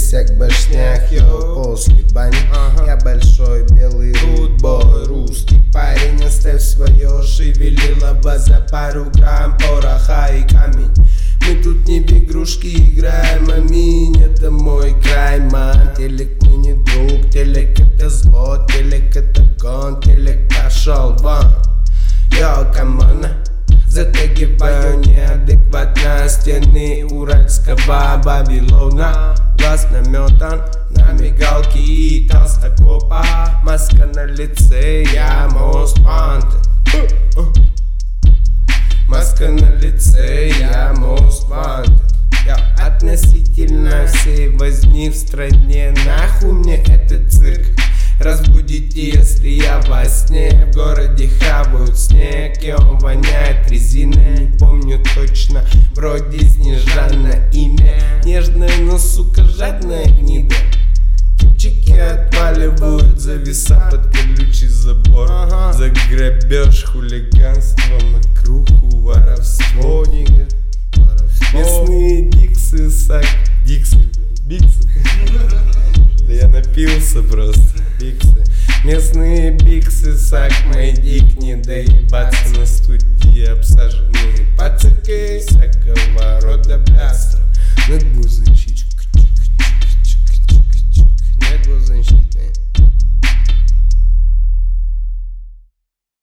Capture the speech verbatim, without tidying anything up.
как башнях, йоу, после бани ага. Я большой белый рудбой, русский парень. Оставь свое шевелило за пару грамм пороха и камень. Мы тут не в игрушки играем, аминь, это мой край, ман. Телек мне не друг, телек это зло, телек это гон, телек пошел вон. Йо, камона, затягиваю неадекватно стены уральского Вавилона. Глаз наметан на мигалки и толстокопа. Маска на лице, я most wanted. Маска на лице, я most wanted. Относительно всей возни в стране, нахуй мне этот цирк. Разбудите, если я во сне. В городе хавают снег, и он воняет резиной. Не помню точно, вроде Снежана имя. Нежная, но сука жадная гнида. Типчики отваливают за веса под колючий забор. ага. За грабеж, хулиганство, мокруху, воровство, нига. Местные диксы, сак, диксы, биксы. Да я напился просто, биксы. Местные биксы, сак, мой дик, не доебаться на студии.